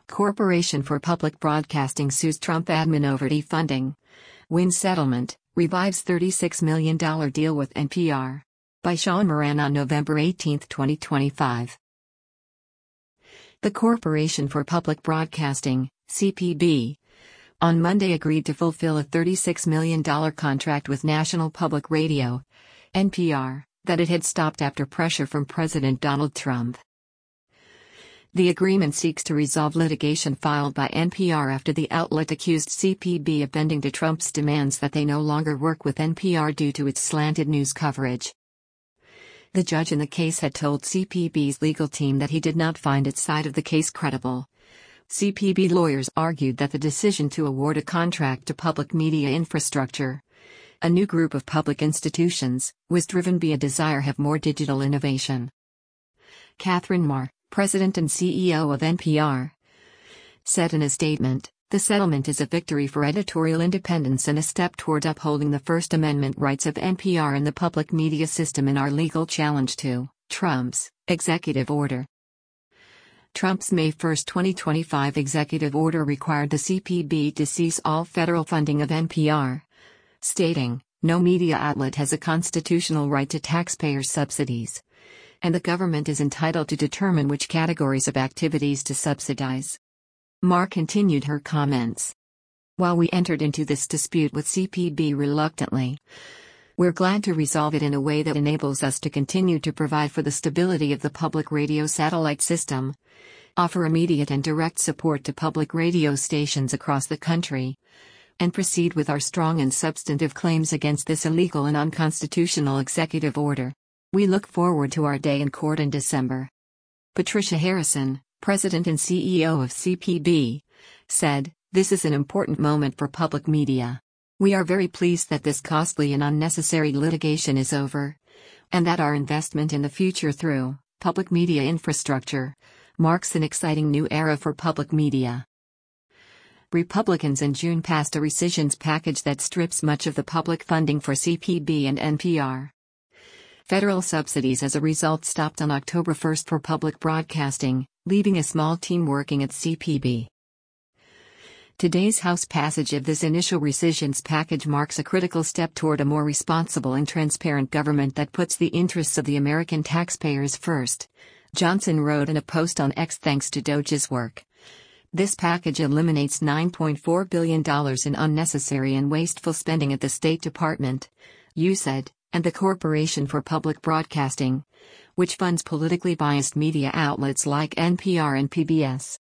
Corporation for Public Broadcasting sues Trump admin over defunding. Wins settlement, revives $36 million deal with NPR. By Sean Moran on November 18, 2025. The Corporation for Public Broadcasting, CPB, on Monday agreed to fulfill a $36 million contract with National Public Radio, NPR, that it had stopped after pressure from President Donald Trump. The agreement seeks to resolve litigation filed by NPR after the outlet accused CPB of bending to Trump's demands that they no longer work with NPR due to its slanted news coverage. The judge in the case had told CPB's legal team that he did not find its side of the case credible. CPB lawyers argued that the decision to award a contract to Public Media Infrastructure, a new group of public institutions, was driven by a desire to have more digital innovation. Catherine Marr, President and CEO of NPR, said in a statement, "The settlement is a victory for editorial independence and a step toward upholding the First Amendment rights of NPR and the public media system in our legal challenge to Trump's executive order." Trump's May 1, 2025 executive order required the CPB to cease all federal funding of NPR, stating, "No media outlet has a constitutional right to taxpayer subsidies, and the government is entitled to determine which categories of activities to subsidize." Marr continued her comments. "While we entered into this dispute with CPB reluctantly, we're glad to resolve it in a way that enables us to continue to provide for the stability of the public radio satellite system, offer immediate and direct support to public radio stations across the country, and proceed with our strong and substantive claims against this illegal and unconstitutional executive order. We look forward to our day in court in December." Patricia Harrison, President and CEO of CPB, said, "This is an important moment for public media. We are very pleased that this costly and unnecessary litigation is over, and that our investment in the future through public media infrastructure marks an exciting new era for public media." Republicans in June passed a rescissions package that strips much of the public funding for CPB and NPR. Federal subsidies as a result stopped on October 1 for public broadcasting, leaving a small team working at CPB. Today's House passage of this initial rescissions package marks a critical step toward a more responsible and transparent government that puts the interests of the American taxpayers first, Johnson wrote in a post on X thanks to DOJ's work. This package eliminates $9.4 billion in unnecessary and wasteful spending at the State Department, USAID, and the Corporation for Public Broadcasting, which funds politically biased media outlets like NPR and PBS.